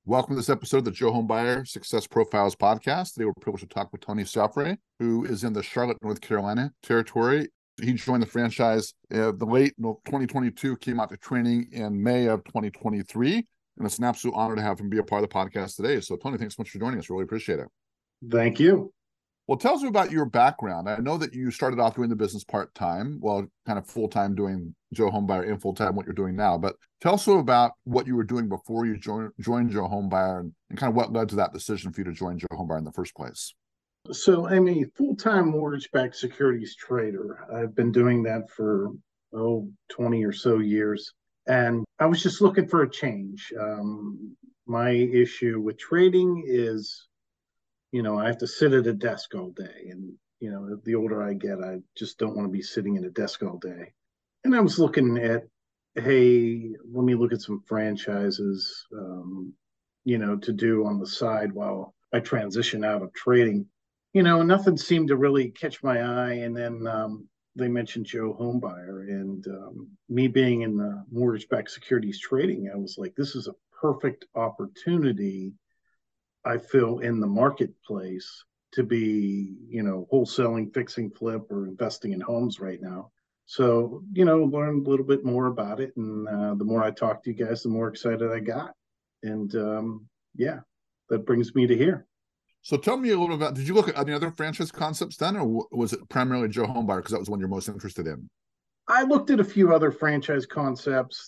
Welcome to this episode of the Joe Homebuyer Success Profiles podcast. Today we're privileged to talk with Tony Safre, who is in the Charlotte, North Carolina territory. He joined the franchise the late 2022, came out to training in May of 2023, and it's an absolute honor to have him be a part of the podcast today. So Tony, thanks so much for joining us. Really appreciate it. Thank you. Well, tell us about your background. I know that you started off doing the business part-time, well, kind of full-time doing Joe Homebuyer and full-time what you're doing now. But tell us about what you were doing before you joined Joe Homebuyer and kind of what led to that decision for you to join Joe Homebuyer in the first place. So I'm a full-time mortgage-backed securities trader. I've been doing that for, 20 or so years. And I was just looking for a change. My issue with trading is, I have to sit at a desk all day. And, the older I get, I just don't want to be sitting at a desk all day. And I was looking at, hey, let me look at some franchises, to do on the side while I transition out of trading. Nothing seemed to really catch my eye. And then they mentioned Joe Homebuyer. And me being in the mortgage-backed securities trading, I was like, this is a perfect opportunity, I feel, in the marketplace to be, wholesaling, fixing, flip, or investing in homes right now. So, learned a little bit more about it. And the more I talked to you guys, the more excited I got. And yeah, that brings me to here. So tell me a little about, did you look at any other franchise concepts then, or was it primarily Joe Homebuyer because that was one you're most interested in? I looked at a few other franchise concepts.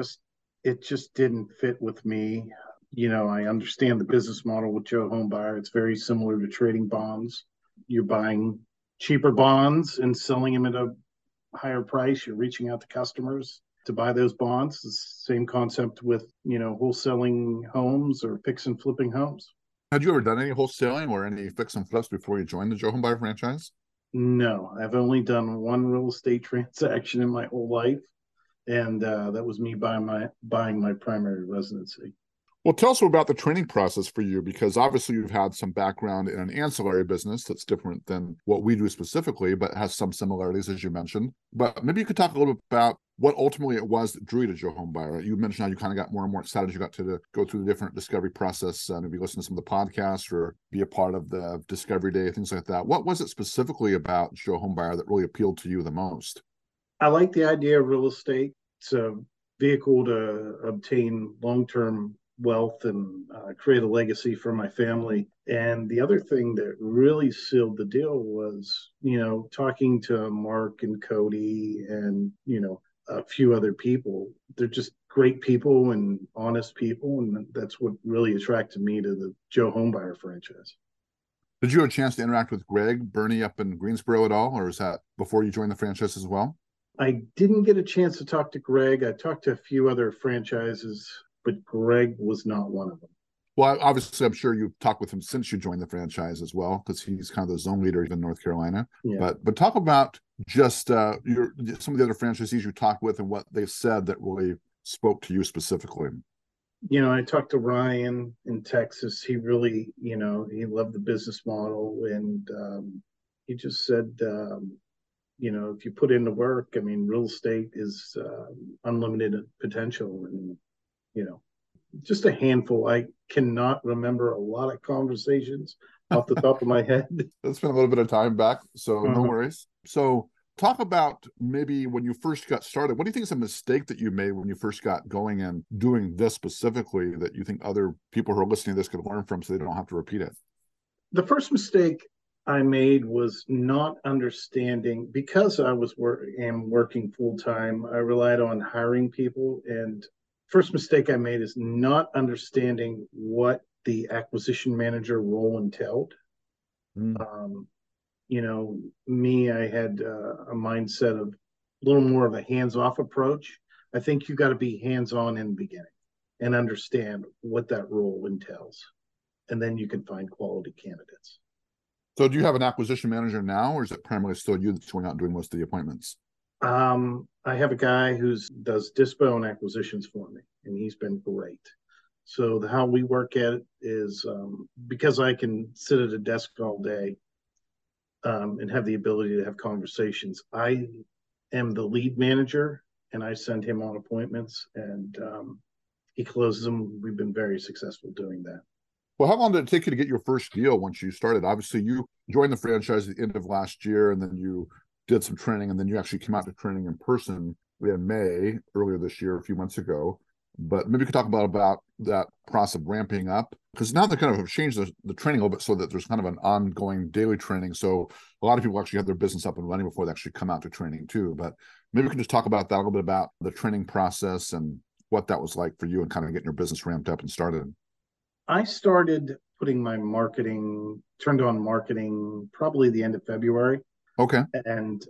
It just didn't fit with me. I understand the business model with Joe Homebuyer. It's very similar to trading bonds. You're buying cheaper bonds and selling them at a higher price. You're reaching out to customers to buy those bonds. It's the same concept with, wholesaling homes or fix and flipping homes. Had you ever done any wholesaling or any fix and flips before you joined the Joe Homebuyer franchise? No, I've only done one real estate transaction in my whole life, and that was me buying my primary residency. Well, tell us about the training process for you, because obviously you've had some background in an ancillary business that's different than what we do specifically, but has some similarities, as you mentioned. But maybe you could talk a little bit about what ultimately it was that drew you to Joe Homebuyer. You mentioned how you kind of got more and more excited as you got to go through the different discovery process, maybe listen to some of the podcasts or be a part of the discovery day, things like that. What was it specifically about Joe Homebuyer that really appealed to you the most? I like the idea of real estate. It's a vehicle to obtain long-term wealth and create a legacy for my family. And the other thing that really sealed the deal was, talking to Mark and Cody and, a few other people. They're just great people and honest people. And that's what really attracted me to the Joe Homebuyer franchise. Did you have a chance to interact with Greg Burney up in Greensboro at all, or is that before you joined the franchise as well? I didn't get a chance to talk to Greg. I talked to a few other franchises, but Greg was not one of them. Well, obviously, I'm sure you've talked with him since you joined the franchise as well, because he's kind of the zone leader even in North Carolina. Yeah. But talk about just some of the other franchisees you talked with and what they said that really spoke to you specifically. I talked to Ryan in Texas. He really, he loved the business model, and he just said, if you put in the work, I mean, real estate is unlimited potential, and just a handful. I cannot remember a lot of conversations off the top of my head. It's been a little bit of time back, so no worries. So talk about maybe when you first got started. What do you think is a mistake that you made when you first got going and doing this specifically that you think other people who are listening to this could learn from so they don't have to repeat it? The first mistake I made was not understanding, because I was working full time. I relied on hiring people, and first mistake I made is not understanding what the acquisition manager role entailed. Um, I had a mindset of a little more of a hands-off approach. I think you got to be hands-on in the beginning and understand what that role entails, and then you can find quality candidates. So do you have an acquisition manager now, or is it primarily still you that's going out and doing most of the appointments? I have a guy who does dispo and acquisitions for me, and he's been great. So how we work at it is, because I can sit at a desk all day and have the ability to have conversations. I am the lead manager, and I send him on appointments, and he closes them. We've been very successful doing that. Well, how long did it take you to get your first deal once you started? Obviously, you joined the franchise at the end of last year, and then you did some training, and then you actually came out to training in person in May earlier this year, a few months ago. But maybe you could talk about that process of ramping up, because now they kind of have changed the training a little bit so that there's kind of an ongoing daily training. So a lot of people actually have their business up and running before they actually come out to training too. But maybe we can just talk about that a little bit, about the training process and what that was like for you and kind of getting your business ramped up and started. I started putting my marketing, turned on marketing probably the end of February. Okay. And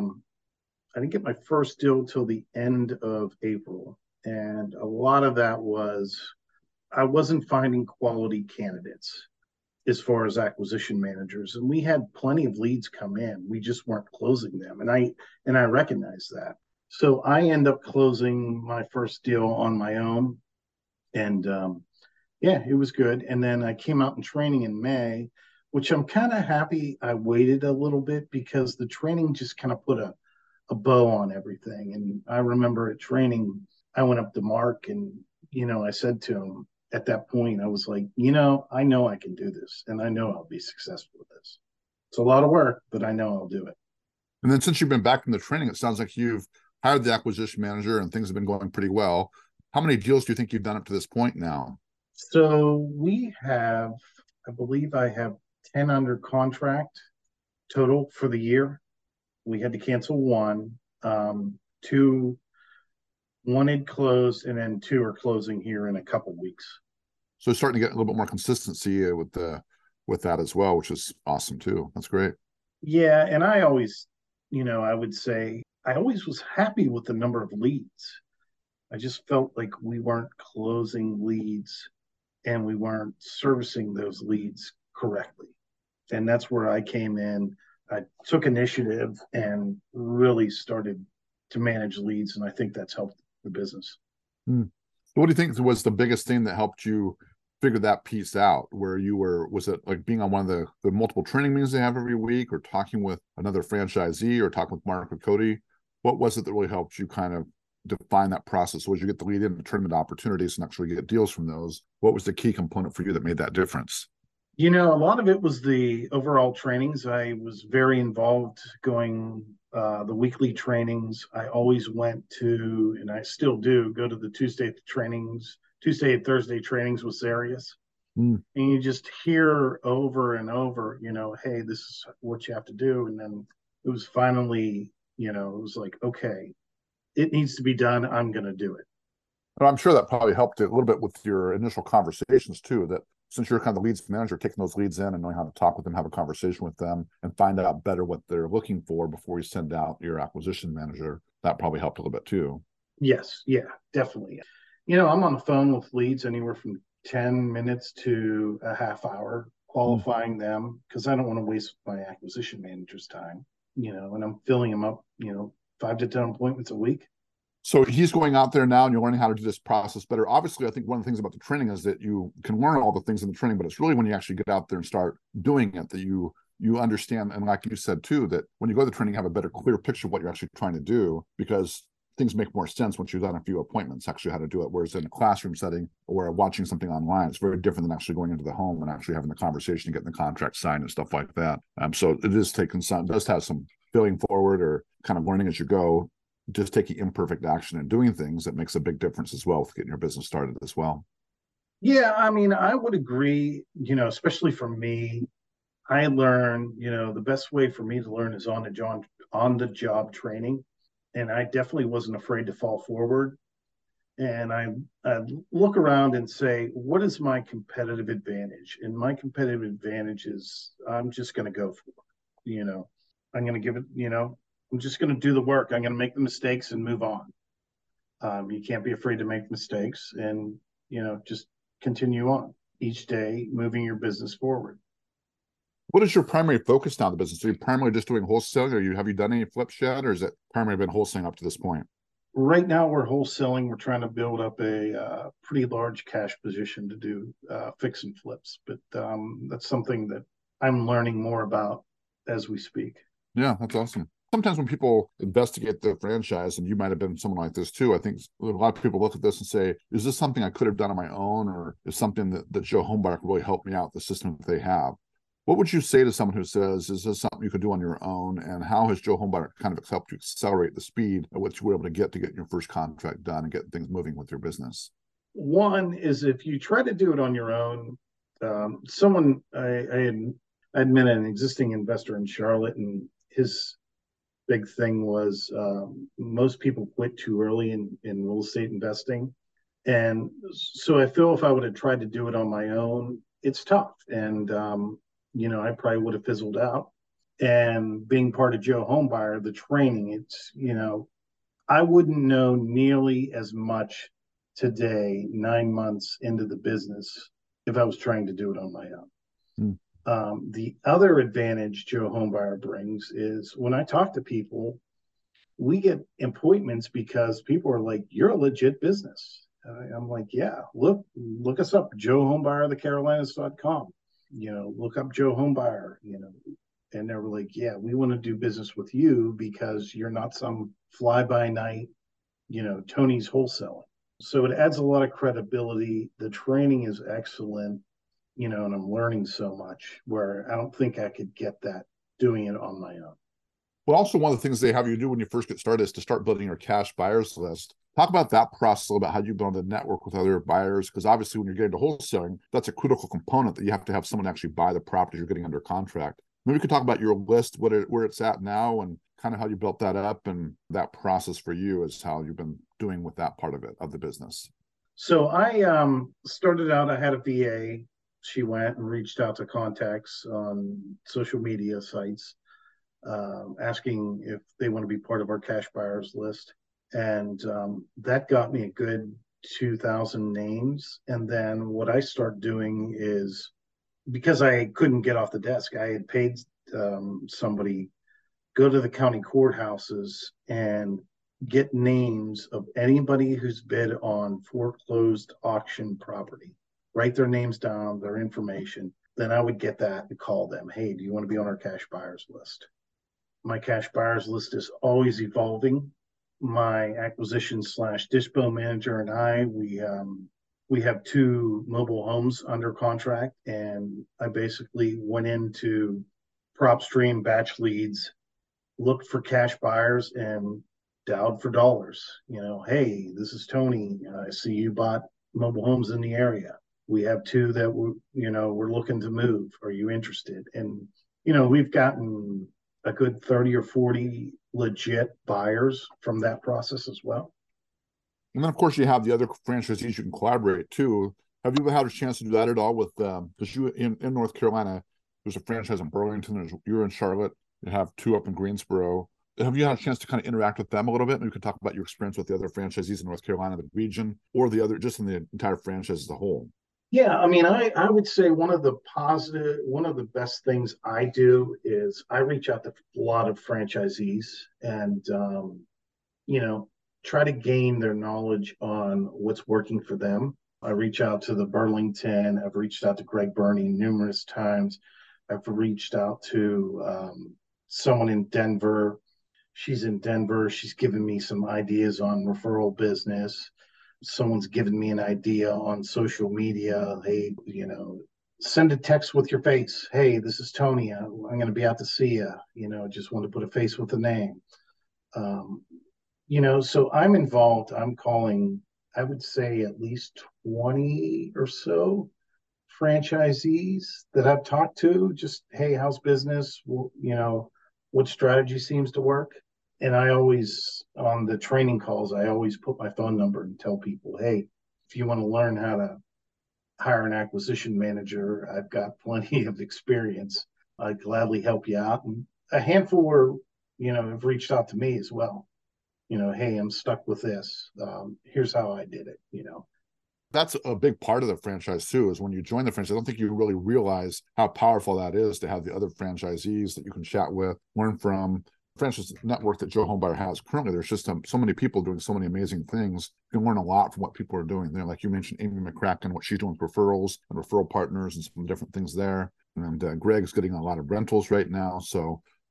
I didn't get my first deal till the end of April. And a lot of that was I wasn't finding quality candidates as far as acquisition managers. And we had plenty of leads come in. We just weren't closing them. And I recognized that. So I end up closing my first deal on my own. And yeah, it was good. And then I came out in training in May, which I'm kind of happy I waited a little bit because the training just kind of put a bow on everything. And I remember at training, I went up to Mark and, I said to him at that point, I was like, I know I can do this and I know I'll be successful with this. It's a lot of work, but I know I'll do it. And then since you've been back in the training, it sounds like you've hired the acquisition manager and things have been going pretty well. How many deals do you think you've done up to this point now? So I believe I have 10 under contract total for the year. We had to cancel one. Two, one had closed, and then two are closing here in a couple weeks. So starting to get a little bit more consistency with that as well, which is awesome too. That's great. Yeah, and I always, I would say I always was happy with the number of leads. I just felt like we weren't closing leads and we weren't servicing those leads correctly. And that's where I came in. I took initiative and really started to manage leads. And I think that's helped the business. Hmm. What do you think was the biggest thing that helped you figure that piece out? Where you were, was it like being on one of the multiple training meetings they have every week, or talking with another franchisee, or talking with Mark or Cody? What was it that really helped you kind of define that process? Was you get the lead in tournament opportunities and actually get deals from those? What was the key component for you that made that difference? A lot of it was the overall trainings. I was very involved going the weekly trainings. I always went to, and I still do, go to the Tuesday and Thursday trainings with Zarius. Mm. And you just hear over and over, hey, this is what you have to do. And then it was finally, it was like, okay, it needs to be done. I'm going to do it. But I'm sure that probably helped a little bit with your initial conversations too, that since you're kind of the leads manager, taking those leads in and knowing how to talk with them, have a conversation with them, and find out better what they're looking for before you send out your acquisition manager, that probably helped a little bit too. Yes. Yeah, definitely. I'm on the phone with leads anywhere from 10 minutes to a half hour qualifying them because I don't want to waste my acquisition manager's time, and I'm filling them up, 5 to 10 appointments a week. So he's going out there now and you're learning how to do this process better. Obviously, I think one of the things about the training is that you can learn all the things in the training, but it's really when you actually get out there and start doing it that you understand. And like you said too, that when you go to the training, you have a better, clear picture of what you're actually trying to do, because things make more sense once you've done a few appointments, actually how to do it. Whereas in a classroom setting or watching something online, it's very different than actually going into the home and actually having the conversation and getting the contract signed and stuff like that. So it is taking some, does have some feeling forward or kind of learning as you go, just taking imperfect action and doing things that makes a big difference as well with getting your business started as well. Yeah, I mean, I would agree, especially for me, I learn, the best way for me to learn is on the job training. And I definitely wasn't afraid to fall forward. And I look around and say, what is my competitive advantage? And my competitive advantage is I'm just going to go for it. I'm going to give it, I'm just going to do the work. I'm going to make the mistakes and move on. You can't be afraid to make mistakes and, just continue on each day, moving your business forward. What is your primary focus now in the business? Are you primarily just doing wholesaling, or have you done any flips yet, or is it primarily been wholesaling up to this point? Right now, we're wholesaling. We're trying to build up a pretty large cash position to do fix and flips, but that's something that I'm learning more about as we speak. Yeah, that's awesome. sometimes when people investigate the franchise, and you might have been someone like this too, I think a lot of people look at this and say, is this something I could have done on my own, or is something that Joe Homebuyer could really help me out, the system that they have? What would you say to someone who says, is this something you could do on your own? And how has Joe Homebuyer kind of helped you accelerate the speed at which you were able to get your first contract done and get things moving with your business? One is if you try to do it on your own, someone I met an existing investor in Charlotte, and his big thing was most people quit too early in real estate investing. And so I feel if I would have tried to do it on my own, it's tough. And, I probably would have fizzled out. And being part of Joe Homebuyer, the training, I wouldn't know nearly as much today, 9 months into the business, if I was trying to do it on my own. The other advantage Joe Homebuyer brings is when I talk to people, we get appointments because people are like, "You're a legit business." I'm like, "Yeah, look us up, Joe Homebuyer, thecarolinas.com. Look up Joe Homebuyer, and they were like, "Yeah, we want to do business with you because you're not some fly by night, Tony's wholesaling." So it adds a lot of credibility. The training is excellent, and I'm learning so much where I don't think I could get that doing it on my own. Well, also one of the things they have you do when you first get started is to start building your cash buyers list. Talk about that process a little bit, how you build a network with other buyers, because obviously when you're getting to wholesaling, that's a critical component that you have to have someone actually buy the property you're getting under contract. Maybe we could talk about your list, where it's at now, and kind of how you built that up, and that process for you is how you've been doing with that part of it, of the business. So I started out, I had a VA. She went and reached out to contacts on social media sites, asking if they want to be part of our cash buyers list. And that got me a good 2,000 names. And then what I started doing is, because I couldn't get off the desk, I had paid somebody go to the county courthouses and get names of anybody who's bid on foreclosed auction property, write their names down, their information. Then I would get that and call them. "Hey, do you want to be on our cash buyers list?" My cash buyers list is always evolving. My acquisition / dispo manager and I, we have 2 mobile homes under contract, and I basically went into PropStream, Batch Leads, looked for cash buyers, and dialed for dollars. "Hey, this is Tony. I see you bought mobile homes in the area. We have 2 that we're looking to move. Are you interested?" And we've gotten a good 30 or 40 legit buyers from that process as well. And then, of course, you have the other franchisees you can collaborate too. Have you ever had a chance to do that at all with, because you in North Carolina, there's a franchise in Burlington, you're in Charlotte, you have 2 up in Greensboro. Have you had a chance to kind of interact with them a little bit? And you could talk about your experience with the other franchisees in North Carolina, the region, or the other, just in the entire franchise as a whole. Yeah, I mean, I would say one of the best things I do is I reach out to a lot of franchisees and, try to gain their knowledge on what's working for them. I reach out to the Burlington. I've reached out to Greg Burney numerous times. I've reached out to someone in Denver. She's in Denver. She's given me some ideas on referral business. Someone's given me an idea on social media. Hey, send a text with your face. "Hey, this is Tony. I'm going to be out to see you. Just want to put a face with a name." So I'm involved. I'm calling, I would say, at least 20 or so franchisees that I've talked to. Just, "Hey, how's business? What strategy seems to work?" And I always, on the training calls, I always put my phone number and tell people, "Hey, if you want to learn how to hire an acquisition manager, I've got plenty of experience. I'd gladly help you out." And a handful were, have reached out to me as well. "Hey, I'm stuck with this. Here's how I did it." That's a big part of the franchise too, is when you join the franchise, I don't think you really realize how powerful that is to have the other franchisees that you can chat with, learn from. Franchise network that Joe Homebuyer has currently, there's just so many people doing so many amazing things. You can learn a lot from what people are doing there. Like you mentioned, Amy McCracken, what she's doing with referrals and referral partners and some different things there. And Greg's getting a lot of rentals right now. So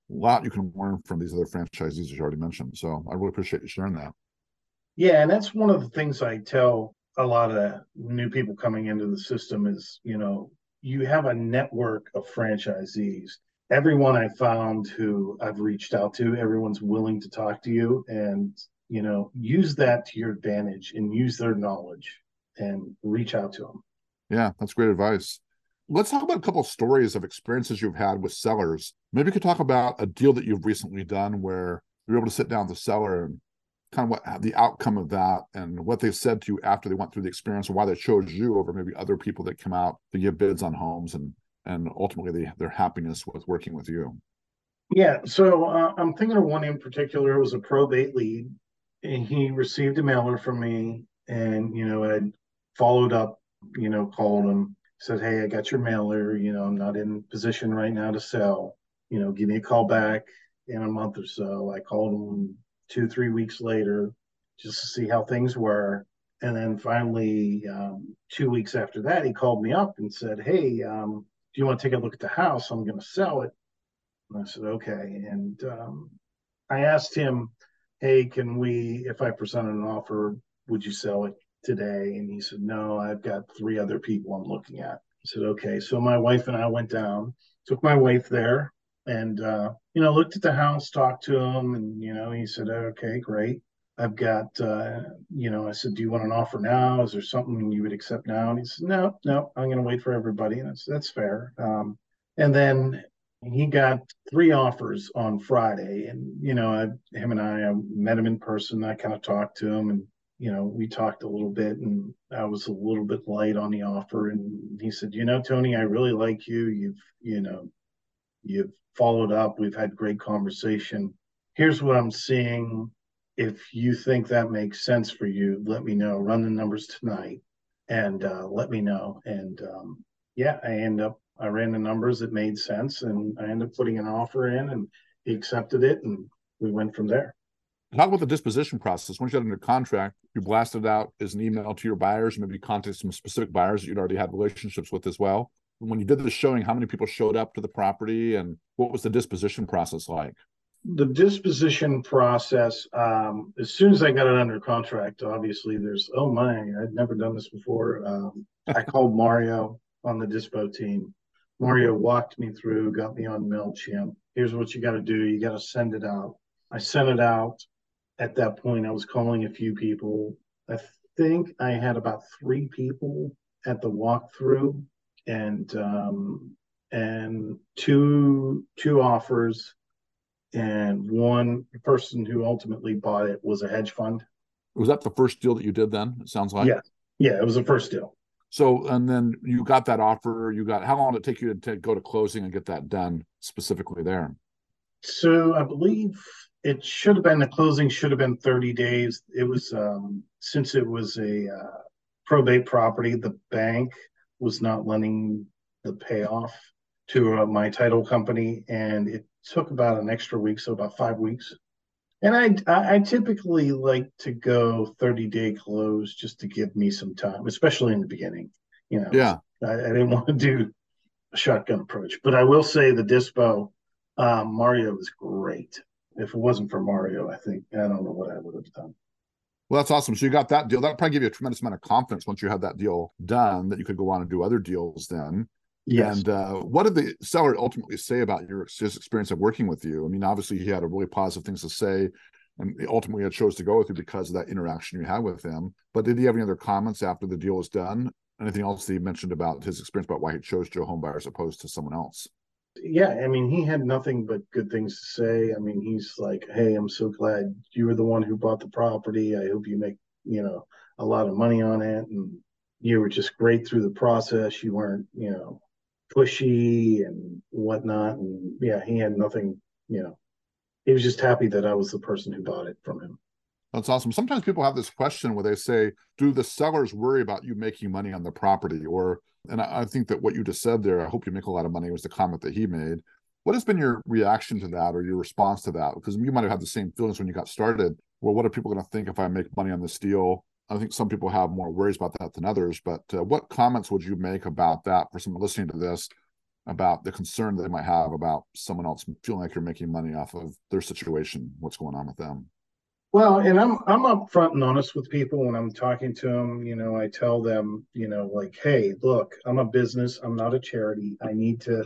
lot you can learn from these other franchisees, as you already mentioned. So I really appreciate you sharing that. Yeah, and that's one of the things I tell a lot of new people coming into the system is, you have a network of franchisees. Everyone I found who I've reached out to, everyone's willing to talk to you and, use that to your advantage and use their knowledge and reach out to them. Yeah, that's great advice. Let's talk about a couple of stories of experiences you've had with sellers. Maybe you could talk about a deal that you've recently done where you're able to sit down with the seller and kind of what the outcome of that and what they said to you after they went through the experience and why they chose you over maybe other people that come out to give bids on homes and ultimately their happiness with working with you. Yeah, so I'm thinking of one in particular. It was a probate lead, and he received a mailer from me, and I followed up, called him, said, "Hey, I got your mailer. I'm not in position right now to sell. Give me a call back in a month or so." I called him 2, 3 weeks later just to see how things were, and then finally, 2 weeks after that, he called me up and said, "Hey, do you want to take a look at the house? I'm going to sell it." And I said, okay. And I asked him, hey, if I presented an offer, would you sell it today? And he said, no, I've got 3 other people I'm looking at. I said, okay. So my wife and I went down, took my wife there and, looked at the house, talked to him. And, he said, okay, great. I've got, I said, do you want an offer now? Is there something you would accept now? And he said, no, no, I'm going to wait for everybody. And that's fair. And then he got 3 offers on Friday, and him and I met him in person. I kind of talked to him, and we talked a little bit, and I was a little bit light on the offer. And he said, Tony, I really like you. You've followed up. We've had great conversation. Here's what I'm seeing. If you think that makes sense for you, let me know. Run the numbers tonight, and let me know. And yeah, I ran the numbers. It made sense, and I ended up putting an offer in, and he accepted it, and we went from there. Talk about the disposition process. Once you got under contract, you blasted out as an email to your buyers, maybe contact some specific buyers that you'd already had relationships with as well. When you did the showing, how many people showed up to the property and what was the disposition process like? The disposition process, as soon as I got it under contract, obviously oh my, I'd never done this before. I called Mario on the dispo team. Mario walked me through, got me on MailChimp. Here's what you got to do. You got to send it out. I sent it out. At that point, I was calling a few people. I think I had about 3 people at the walkthrough, and two offers, and one person who ultimately bought it was a hedge fund. Was that the first deal that you did then? It sounds like. Yeah, it was the first deal. So, and then you got that offer. How long did it take you to go to closing and get that done specifically there? So I believe the closing should have been 30 days. It was, since it was a probate property, the bank was not lending the payoff to my title company, and it took about an extra week, so about 5 weeks. And I typically like to go 30-day close just to give me some time, especially in the beginning. Yeah. I didn't want to do a shotgun approach, but I will say the dispo, Mario was great. If it wasn't for Mario, I don't know what I would have done. Well, that's awesome. So you got that deal. That probably gave you a tremendous amount of confidence once you had that deal done that you could go on and do other deals then. Yes. And what did the seller ultimately say about his experience of working with you? I mean, obviously he had a really positive things to say, and ultimately it chose to go with you because of that interaction you had with him. But did he have any other comments after the deal was done? Anything else that he mentioned about his experience about why he chose Joe Homebuyer as opposed to someone else? Yeah, I mean, he had nothing but good things to say. I mean, he's like, "Hey, I'm so glad you were the one who bought the property. I hope you make, a lot of money on it. And you were just great through the process. You weren't, pushy and whatnot." And yeah, he had nothing, he was just happy that I was the person who bought it from him. That's awesome. Sometimes people have this question where they say, do the sellers worry about you making money on the property? And I think that what you just said there, I hope you make a lot of money, was the comment that he made. What has been your reaction to that or your response to that? Because you might have had the same feelings when you got started. Well, what are people going to think if I make money on this deal? I think some people have more worries about that than others. But what comments would you make about that for someone listening to this? about the concern they might have about someone else feeling like you're making money off of their situation, what's going on with them. Well, and I'm upfront and honest with people when I'm talking to them. I tell them, like, hey, look, I'm a business. I'm not a charity. I need to,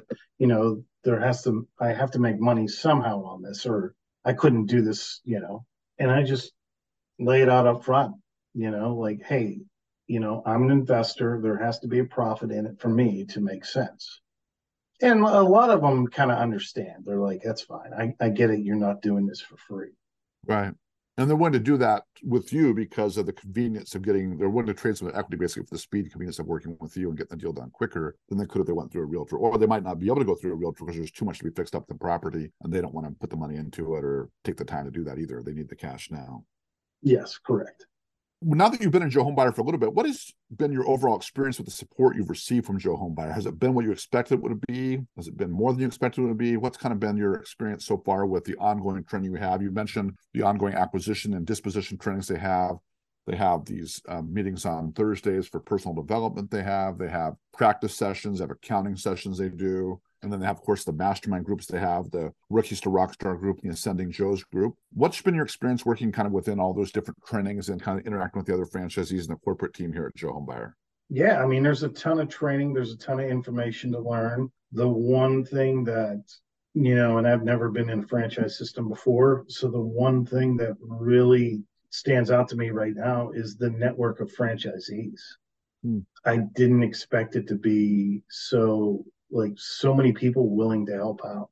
I have to make money somehow on this, or I couldn't do this, and I just lay it out up front, like, hey, I'm an investor. There has to be a profit in it for me to make sense. And a lot of them kind of understand. They're like, that's fine. I get it. You're not doing this for free. Right. And they're willing to do that with you because of the convenience of they're willing to trade some equity basically for the speed and convenience of working with you and getting the deal done quicker than they could if they went through a realtor. Or they might not be able to go through a realtor because there's too much to be fixed up the property and they don't want to put the money into it or take the time to do that either. They need the cash now. Yes, correct. Now that you've been in Joe Homebuyer for a little bit, what has been your overall experience with the support you've received from Joe Homebuyer? Has it been what you expected it would be? Has it been more than you expected it would be? What's kind of been your experience so far with the ongoing training you have? You mentioned the ongoing acquisition and disposition trainings they have. They have these meetings on Thursdays for personal development. They have practice sessions, they have accounting sessions they do. And then they have, of course, the mastermind groups they have, the Rookies to Rockstar group, the Ascending Joe's group. What's been your experience working kind of within all those different trainings and kind of interacting with the other franchisees and the corporate team here at Joe Homebuyer? Yeah, I mean, there's a ton of training. There's a ton of information to learn. The one thing that, and I've never been in a franchise system before. So the one thing that really stands out to me right now is the network of franchisees. I didn't expect it to be so many people willing to help out.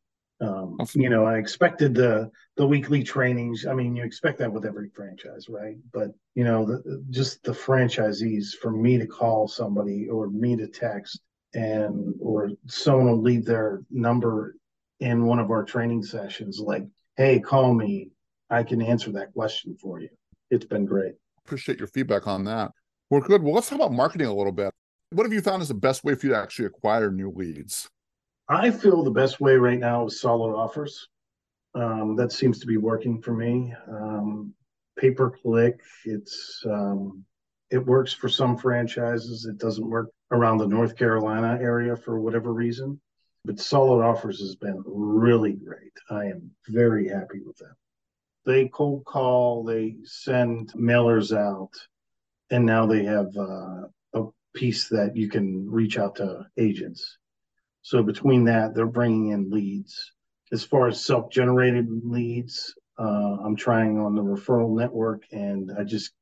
I expected the weekly trainings. I mean, you expect that with every franchise, right? But just the franchisees, for me to call somebody or me to text or someone will leave their number in one of our training sessions, like, hey, call me. I can answer that question for you. It's been great. Appreciate your feedback on that. Well, good. Well, let's talk about marketing a little bit. What have you found is the best way for you to actually acquire new leads? I feel the best way right now is solid offers. That seems to be working for me. Pay-per-click, it works for some franchises. It doesn't work around the North Carolina area for whatever reason. But solid offers has been really great. I am very happy with them. They cold call, they send mailers out, and now they have a piece that you can reach out to agents. So between that, they're bringing in leads. As far as self-generated leads, I'm trying on the referral network, and I just,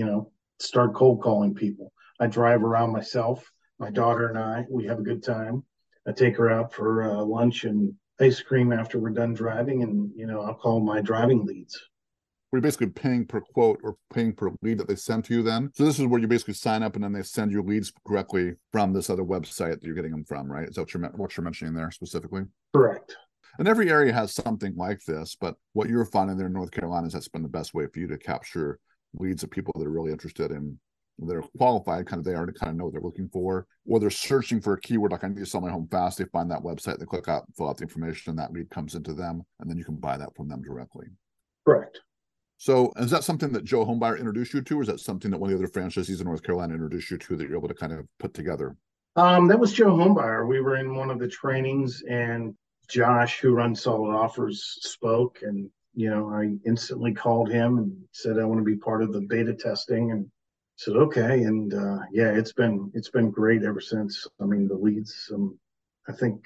start cold calling people. I drive around myself. My daughter and I, we have a good time. I take her out for lunch and ice cream after we're done driving, and I'll call my driving leads. We're basically paying per quote or paying per lead that they send to you then. So this is where you basically sign up and then they send you leads directly from this other website that you're getting them from, right? Is that what you're mentioning there specifically? Correct. And every area has something like this, but what you're finding there in North Carolina is that's been the best way for you to capture leads of people that are really interested in, that are qualified, they already kind of know what they're looking for, or they're searching for a keyword like I need to sell my home fast. They find that website, they click out, fill out the information, and that lead comes into them, and then you can buy that from them directly. Correct. So is that something that Joe Homebuyer introduced you to, or is that something that one of the other franchisees in North Carolina introduced you to that you're able to kind of put together? That was Joe Homebuyer. We were in one of the trainings, and Josh, who runs Solid Offers, spoke, and I instantly called him and said I want to be part of the beta testing, and said okay, and it's been great ever since. I mean, the leads, I think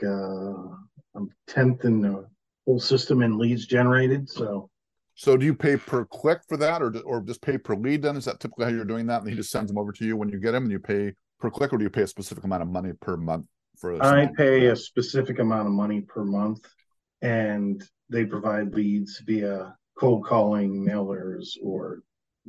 I'm 10th in the whole system in leads generated. So do you pay per click for that, or just pay per lead then? Is that typically how you're doing that? And he just sends them over to you when you get them and you pay per click, or do you pay a specific amount of money per month for I pay a specific amount of money per month, and they provide leads via cold calling, mailers, or,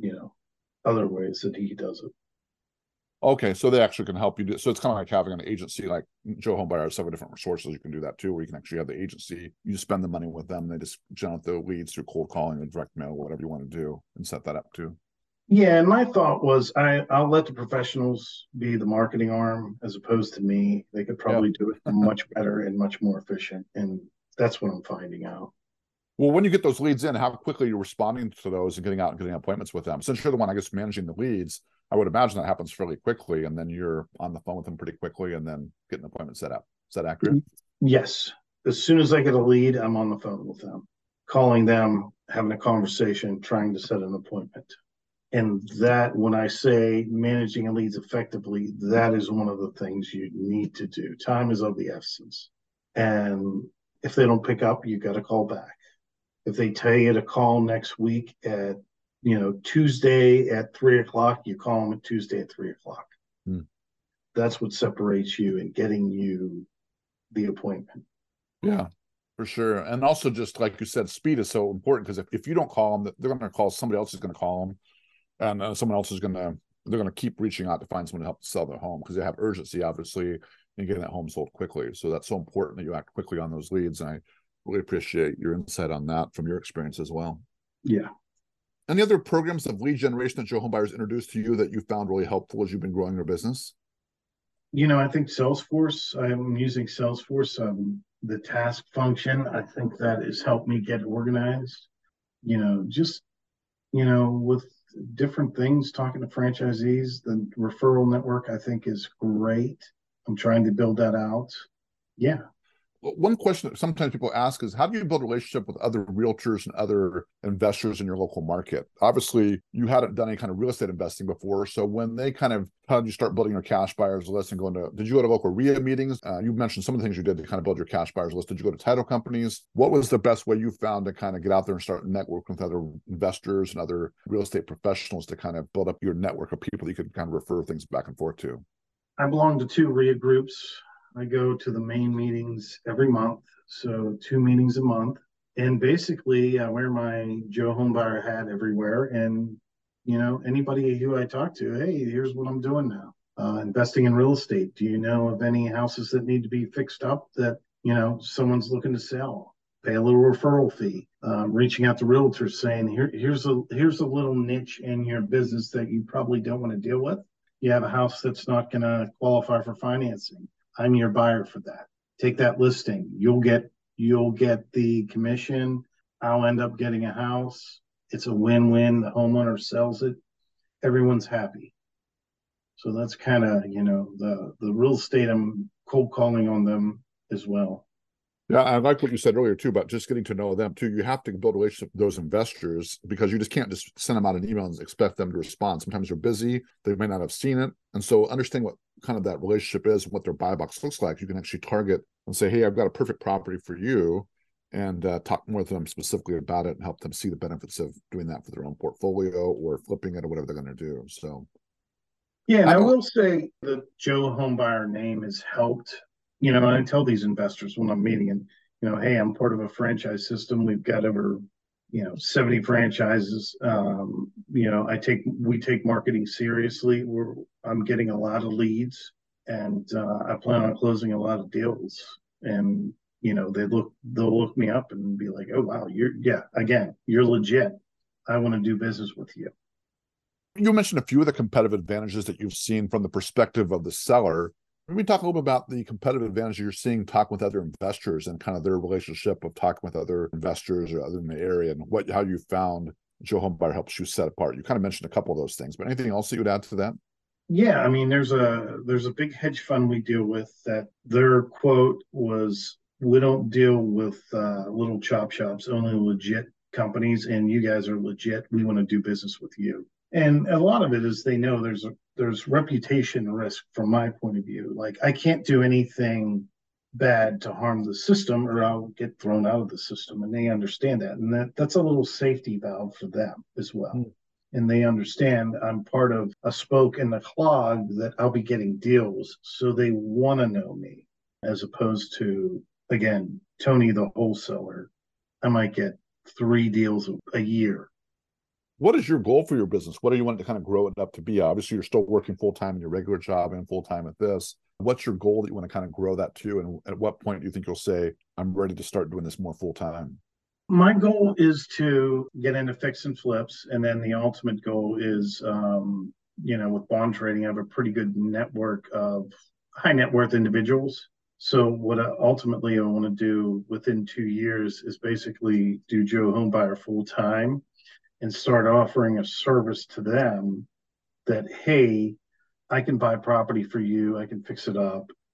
other ways that he does it. Okay, so they actually can help you do. So it's kind of like having an agency, like Joe Homebuyer has several different resources. You can do that too, where you can actually have the agency. You spend the money with them. They just generate the leads through cold calling or direct mail, whatever you want to do, and set that up too. Yeah, and my thought was I'll let the professionals be the marketing arm as opposed to me. They could probably do it much better and much more efficient, and that's what I'm finding out. Well, when you get those leads in, how quickly you're responding to those and getting out and getting appointments with them. Since you're the one, I guess, managing the leads, I would imagine that happens fairly quickly, and then you're on the phone with them pretty quickly and then getting an appointment set up. Is that accurate? Yes. As soon as I get a lead, I'm on the phone with them, calling them, having a conversation, trying to set an appointment. And that, when I say managing leads effectively, that is one of the things you need to do. Time is of the essence. And if they don't pick up, you got to call back. If they tell you to call next week at, Tuesday at 3 o'clock, you call them at Tuesday at 3 o'clock. Hmm. That's what separates you and getting you the appointment. Yeah, for sure. And also, just like you said, speed is so important because if you don't call them, they're going to call somebody else is going to call them, and someone else is going to they're going to keep reaching out to find someone to help sell their home because they have urgency, obviously, in getting that home sold quickly. So that's so important that you act quickly on those leads. And I really appreciate your insight on that from your experience as well. Yeah. Any other programs of lead generation that Joe Home Buyers introduced to you that you found really helpful as you've been growing your business? I think Salesforce, I'm using Salesforce, the task function. I think that has helped me get organized, just, with different things, talking to franchisees. The referral network, I think, is great. I'm trying to build that out. Yeah. One question that sometimes people ask is, how do you build a relationship with other realtors and other investors in your local market? Obviously, you hadn't done any kind of real estate investing before. So when they how did you start building your cash buyers list and did you go to local RIA meetings? You mentioned some of the things you did to kind of build your cash buyers list. Did you go to title companies? What was the best way you found to kind of get out there and start networking with other investors and other real estate professionals to kind of build up your network of people that you could kind of refer things back and forth to? I belong to two RIA groups. I go to the main meetings every month, so two meetings a month. And basically, I wear my Joe Homebuyer hat everywhere. And, anybody who I talk to, hey, here's what I'm doing now. Investing in real estate. Do you know of any houses that need to be fixed up that, someone's looking to sell? Pay a little referral fee. Reaching out to realtors saying, here's a little niche in your business that you probably don't want to deal with. You have a house that's not going to qualify for financing. I'm your buyer for that. Take that listing. You'll get the commission. I'll end up getting a house. It's a win-win. The homeowner sells it. Everyone's happy. So that's kind of, the real estate. I'm cold calling on them as well. Yeah, I like what you said earlier too about just getting to know them too. You have to build a relationship with those investors because you just can't just send them out an email and expect them to respond. Sometimes they're busy, they may not have seen it. And so understanding what kind of that relationship is and what their buy box looks like, you can actually target and say, hey, I've got a perfect property for you, and talk more with them specifically about it and help them see the benefits of doing that for their own portfolio or flipping it or whatever they're going to do. So Yeah, and I I don't will say the Joe Homebuyer name has helped. And I tell these investors when I'm meeting, and hey, I'm part of a franchise system. We've got over 70 franchises. We take marketing seriously. I'm getting a lot of leads, and I plan on closing a lot of deals. And they'll look me up and be like, oh wow, you're legit. I want to do business with you. You mentioned a few of the competitive advantages that you've seen from the perspective of the seller. Maybe talk a little bit about the competitive advantages you're seeing talking with other investors and kind of their relationship of talking with other investors or other in the area, and how you found Joe Homebuyer helps you set apart. You kind of mentioned a couple of those things, but anything else that you would add to that? Yeah, I mean, there's a big hedge fund we deal with that their quote was, "We don't deal with little chop shops, only legit companies, and you guys are legit. We want to do business with you." And a lot of it is they know there's reputation risk from my point of view. Like I can't do anything bad to harm the system, or I'll get thrown out of the system, and they understand that, and that's a little safety valve for them as well, and they understand I'm part of a spoke in the clog that I'll be getting deals. So they want to know me as opposed to, again, Tony, the wholesaler. I might get 3 deals a year. What is your goal for your business? What do you want to kind of grow it up to be? Obviously, you're still working full time in your regular job and full time at this. What's your goal that you want to kind of grow that to? And at what point do you think you'll say, I'm ready to start doing this more full time? My goal is to get into fix and flips. And then the ultimate goal is, with bond trading, I have a pretty good network of high net worth individuals. So what ultimately I want to do within 2 years is basically do Joe Homebuyer full time and start offering a service to them that, hey, I can buy property for you, I can fix it up,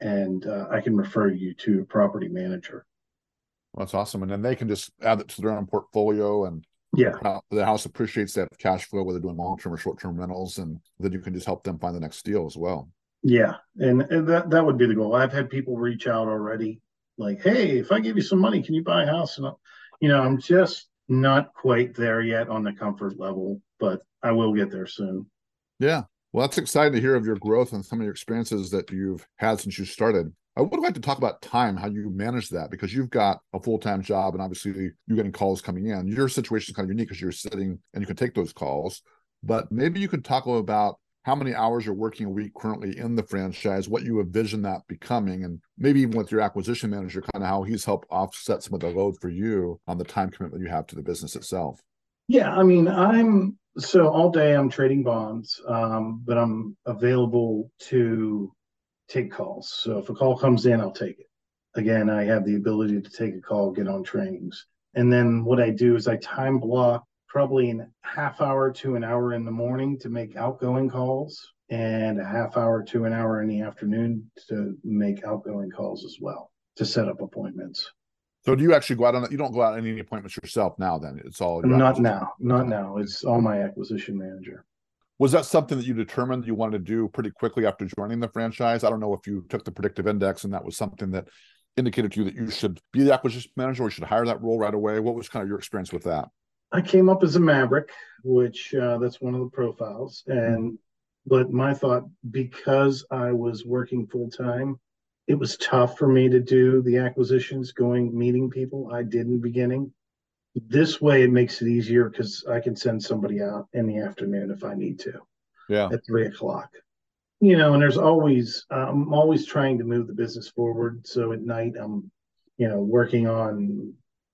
and I can refer you to a property manager. Well, that's awesome. And then they can just add it to their own portfolio, and Yeah, the house appreciates that cash flow, whether doing long-term or short-term rentals, and then you can just help them find the next deal as well. yeah, and that would be the goal. I've had people reach out already, like, "Hey, if I give you some money, can you buy a house?" And I'm just not quite there yet on the comfort level, but I will get there soon. Yeah. Well, that's exciting to hear of your growth and some of your experiences that you've had since you started. I would like to talk about time, how you manage that, because you've got a full-time job and obviously you're getting calls coming in. Your situation is kind of unique because you're sitting and you can take those calls. But maybe you could talk a little about how many hours you're working a week currently in the franchise, what you envision that becoming, and maybe even with your acquisition manager, kind of how he's helped offset some of the load for you on the time commitment you have to the business itself. Yeah, I mean, I'm so all day I'm trading bonds, but I'm available to take calls. So if a call comes in, I'll take it. Again, I have the ability to take a call, get on trainings. And then what I do is I time block probably a half hour to an hour in the morning to make outgoing calls, and a half hour to an hour in the afternoon to make outgoing calls as well, to set up appointments. So do you actually go out on, you don't go out on any appointments yourself now then? It's all your Not acquisition. now, not Okay. now. It's all my acquisition manager. Was that something that you determined you wanted to do pretty quickly after joining the franchise? I don't know if you took the predictive index and that was something that indicated to you that you should be the acquisition manager or you should hire that role right away. What was kind of your experience with that? I came up as a Maverick, which that's one of the profiles. Mhm. But my thought, because I was working full time, it was tough for me to do the acquisitions, going meeting people. I did in the beginning. This way, it makes it easier because I can send somebody out in the afternoon if I need to Yeah. at 3 o'clock. And I'm always trying to move the business forward. So at night, I'm, working on,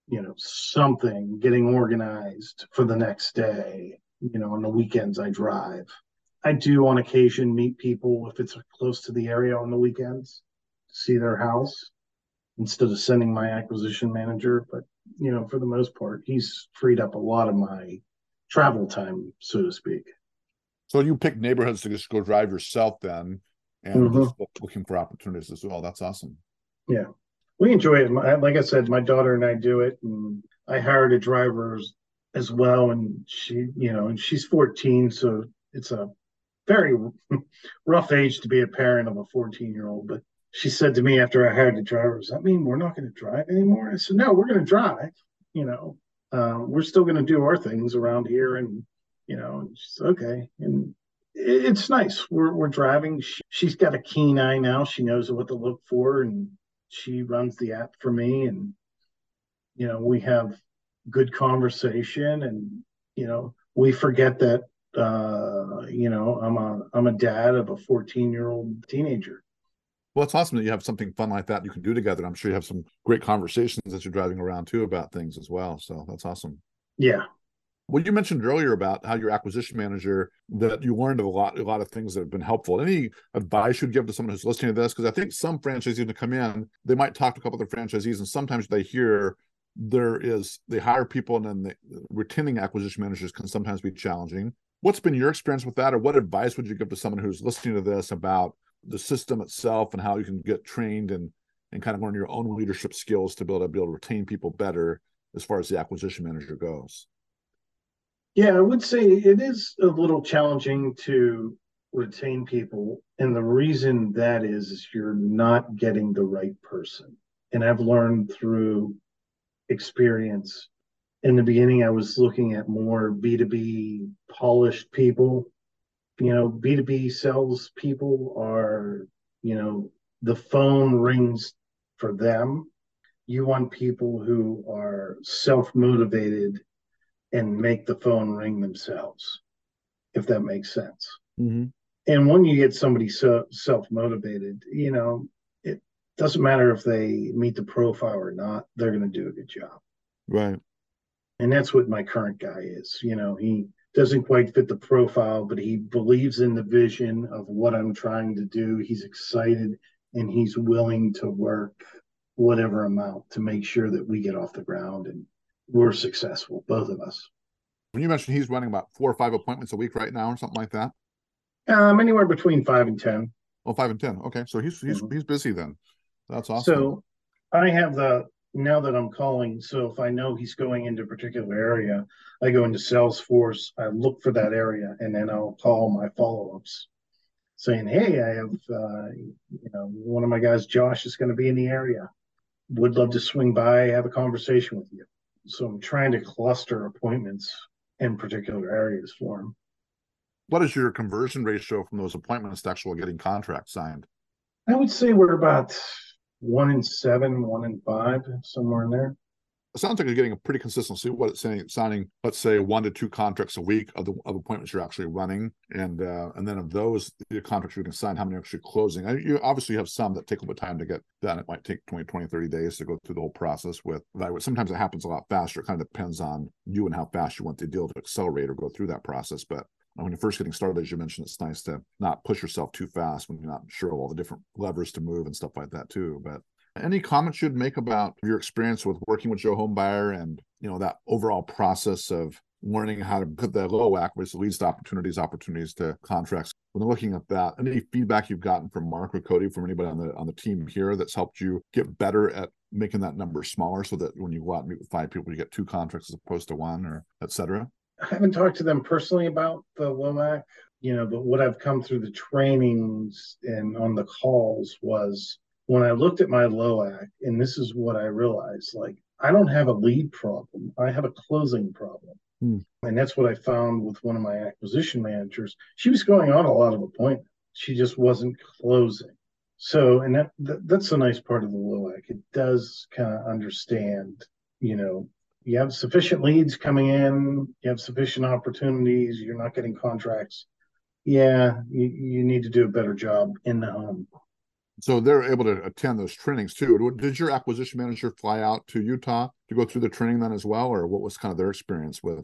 something, getting organized for the next day. On the weekends, I drive. I do on occasion meet people if it's close to the area on the weekends, see their house instead of sending my acquisition manager. But, for the most part, he's freed up a lot of my travel time, so to speak. So you pick neighborhoods to just go drive yourself then and Mm-hmm. just looking for opportunities as well. That's awesome. Yeah. We enjoy it. Like I said, my daughter and I do it, and I hired a driver as well. And she's 14, so it's a very rough age to be a parent of a 14-year-old. But she said to me after I hired the driver, "Does that mean we're not going to drive anymore?" I said, "No, we're going to drive. You know, we're still going to do our things around here." And she's okay. And it's nice. We're driving. She's got a keen eye now. She knows what to look for, and she runs the app for me. And we have good conversation, and we forget that I'm a dad of a 14-year-old teenager. Well, it's awesome that you have something fun like that you can do together. I'm sure you have some great conversations as you're driving around too about things as well. So that's awesome. Yeah. Well, you mentioned earlier about how your acquisition manager that you learned a lot of things that have been helpful. Any advice you'd give to someone who's listening to this? Because I think some franchisees to come in, they might talk to a couple of the franchisees, and sometimes they hear they hire people and then retaining acquisition managers can sometimes be challenging. What's been your experience with that, or what advice would you give to someone who's listening to this about the system itself and how you can get trained and kind of learn your own leadership skills to be able to retain people better as far as the acquisition manager goes? Yeah, I would say it is a little challenging to retain people. And the reason that is you're not getting the right person. And I've learned through experience. In the beginning, I was looking at more B2B polished people. B2B sales people are, the phone rings for them. You want people who are self motivated and make the phone ring themselves, if that makes sense. Mm-hmm. And when you get somebody so self motivated, it doesn't matter if they meet the profile or not, they're going to do a good job. Right. And that's what my current guy is. He doesn't quite fit the profile, but he believes in the vision of what I'm trying to do. He's excited and he's willing to work whatever amount to make sure that we get off the ground and we're successful, both of us. When you mentioned he's running about 4 or 5 appointments a week right now or something like that. Anywhere between 5 and 10. Oh, 5 and 10. Okay, so Mhm. he's busy then. That's awesome. So I have now that I'm calling, so if I know he's going into a particular area, I go into Salesforce, I look for that area, and then I'll call my follow-ups saying, hey, I have, one of my guys, Josh, is going to be in the area. Would love to swing by, have a conversation with you. So I'm trying to cluster appointments in particular areas for him. What is your conversion ratio from those appointments to actual getting contracts signed? I would say we're about 1 in 7, 1 in 5, somewhere in there. It sounds like you're getting a pretty consistent. See what it's saying, signing, let's say 1 to 2 contracts a week of appointments you're actually running, and then of those the contracts you're going to sign, how many are actually closing? You obviously have some that take a little bit of time to get done. It might take 20, 30 days to go through the whole process with evaluate. Sometimes it happens a lot faster. It kind of depends on you and how fast you want the deal to accelerate or go through that process. But when you're first getting started, as you mentioned, it's nice to not push yourself too fast when you're not sure of all the different levers to move and stuff like that too. But any comments you'd make about your experience with working with Joe Homebuyer and that overall process of learning how to put the LOAC, which leads to opportunities to contracts? When looking at that, any feedback you've gotten from Mark or Cody, from anybody on the team here, that's helped you get better at making that number smaller, so that when you go out and meet with 5 people, you get 2 contracts as opposed to 1, or et cetera? I haven't talked to them personally about the LOMAC, but what I've come through the trainings and on the calls was when I looked at my LOAC, and this is what I realized, like, I don't have a lead problem. I have a closing problem. Hmm. And that's what I found with one of my acquisition managers. She was going on a lot of appointments. She just wasn't closing. So, and that's the nice part of the LOAC. It does kind of understand, you know, you have sufficient leads coming in, you have sufficient opportunities, you're not getting contracts. Yeah, you need to do a better job in the home. So they're able to attend those trainings too. Did your acquisition manager fly out to Utah to go through the training then as well, or what was kind of their experience with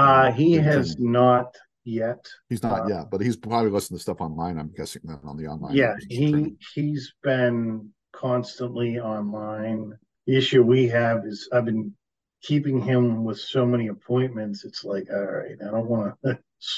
He the has training? not yet. He's not Uh, yet, but he's probably listening to stuff online, I'm guessing, then on the online yeah, acquisition training. he's been constantly online. The issue we have is I've been keeping him with so many appointments. It's like, all right, I don't want to.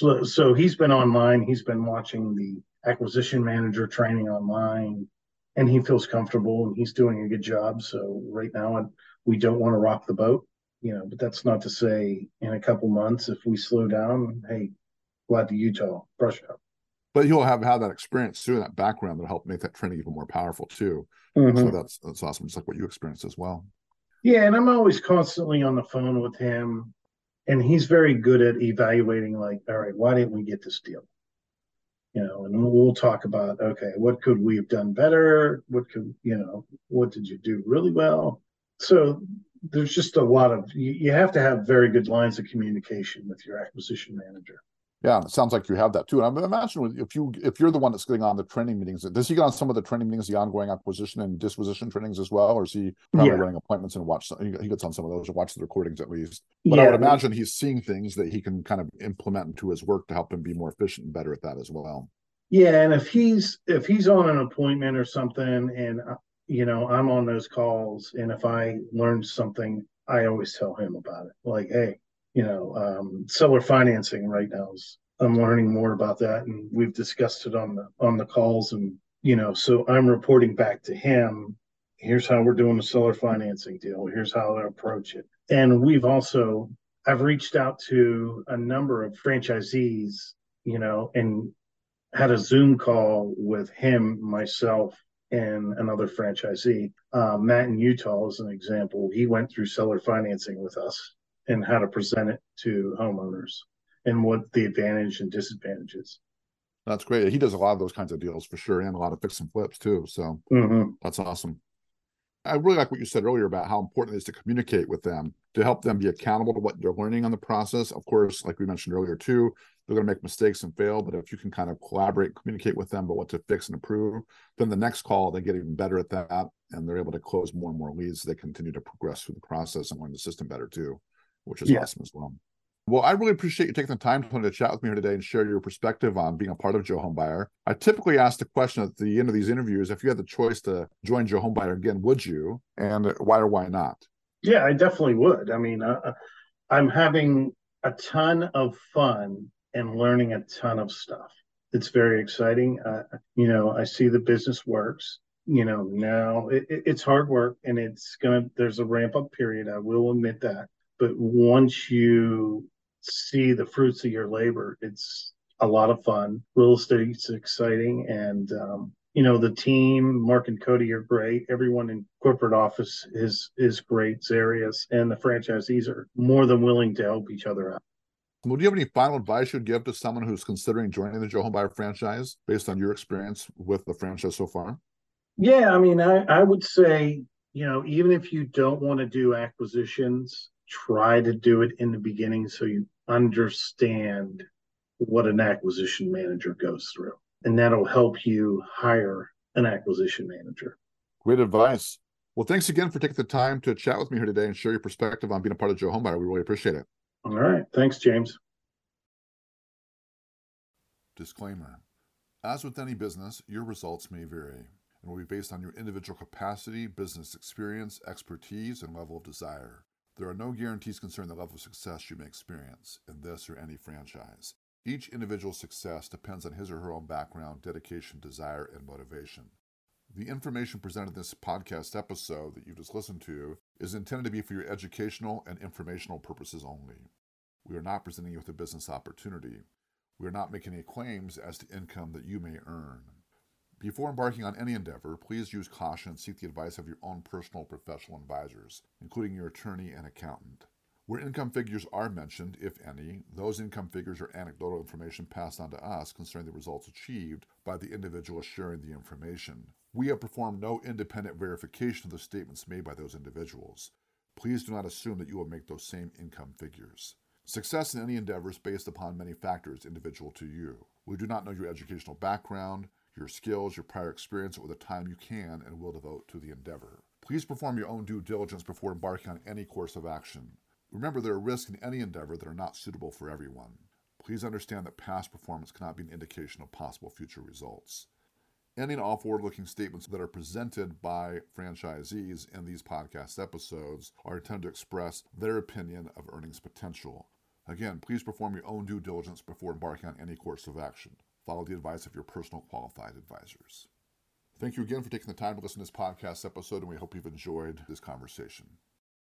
So he's been online. He's been watching the acquisition manager training online, and he feels comfortable and he's doing a good job. So right now, we don't want to rock the boat, But that's not to say in a couple months if we slow down, hey, glad to Utah, brush up. But he'll have had that experience too, that background that'll help make that training even more powerful too. So Mm-hmm. that's awesome, just like what you experienced as well. Yeah, and I'm always constantly on the phone with him, and he's very good at evaluating. Like, all right, why didn't we get this deal? And we'll talk about, okay, what could we have done better? What did you do really well? So there's just a lot of you have to have very good lines of communication with your acquisition manager. Yeah, it sounds like you have that too. And I imagine if you're the one that's getting on the training meetings, does he get on some of the training meetings, the ongoing acquisition and disposition trainings as well, or is he probably Yeah, running appointments and he gets on some of those or watch the recordings at least? But I would yeah, imagine he's seeing things that he can kind of implement into his work to help him be more efficient and better at that as well. yeah. And if he's on an appointment or something, and I'm on those calls, and if I learn something, I always tell him about it. Like, hey, seller financing right now is I'm learning more about that, and we've discussed it on the calls, and so I'm reporting back to him. Here's how we're doing the seller financing deal. Here's how to approach it. And I've reached out to a number of franchisees, and had a Zoom call with him, myself, and another franchisee. Matt in Utah is an example. He went through seller financing with us and how to present it to homeowners and what the advantage and disadvantages. That's great. He does a lot of those kinds of deals for sure, and a lot of fix and flips too. So Mm-hmm. that's awesome. I really like what you said earlier about how important it is to communicate with them to help them be accountable to what they're learning on the process. Of course, like we mentioned earlier too, they're going to make mistakes and fail, but if you can kind of collaborate, communicate with them about what to fix and improve, then the next call they get even better at that, and they're able to close more and more leads. So they continue to progress through the process and learn the system better too, which is Yeah. awesome as well. Well, I really appreciate you taking the time to chat with me here today and share your perspective on being a part of Joe Homebuyer. I typically ask the question at the end of these interviews, if you had the choice to join Joe Homebuyer again, would you? And why or why not? Yeah, I definitely would. I mean, I'm having a ton of fun and learning a ton of stuff. It's very exciting. I see the business works. Now it's hard work and there's a ramp up period. I will admit that. But once you see the fruits of your labor, it's a lot of fun. Real estate's exciting. And, the team, Mark and Cody are great. Everyone in corporate office is great. Zarius and the franchisees are more than willing to help each other out. Well, do you have any final advice you'd give to someone who's considering joining the Joe Homebuyer franchise based on your experience with the franchise so far? Yeah, I mean, I would say, even if you don't want to do acquisitions, try to do it in the beginning so you understand what an acquisition manager goes through. And that'll help you hire an acquisition manager. Great advice. Well, thanks again for taking the time to chat with me here today and share your perspective on being a part of Joe Homebuyer. We really appreciate it. All right. Thanks, James. Disclaimer. As with any business, your results may vary and will be based on your individual capacity, business experience, expertise, and level of desire. There are no guarantees concerning the level of success you may experience in this or any franchise. Each individual's success depends on his or her own background, dedication, desire, and motivation. The information presented in this podcast episode that you just listened to is intended to be for your educational and informational purposes only. We are not presenting you with a business opportunity. We are not making any claims as to income that you may earn. Before embarking on any endeavor, please use caution and seek the advice of your own personal professional advisors, including your attorney and accountant. Where income figures are mentioned, if any, those income figures are anecdotal information passed on to us concerning the results achieved by the individual sharing the information. We have performed no independent verification of the statements made by those individuals. Please do not assume that you will make those same income figures. Success in any endeavor is based upon many factors individual to you. We do not know your educational background, your skills, your prior experience, or the time you can and will devote to the endeavor. Please perform your own due diligence before embarking on any course of action. Remember, there are risks in any endeavor that are not suitable for everyone. Please understand that past performance cannot be an indication of possible future results. Any and all forward-looking statements that are presented by franchisees in these podcast episodes are intended to express their opinion of earnings potential. Again, please perform your own due diligence before embarking on any course of action. Follow the advice of your personal qualified advisors. Thank you again for taking the time to listen to this podcast episode, and we hope you've enjoyed this conversation.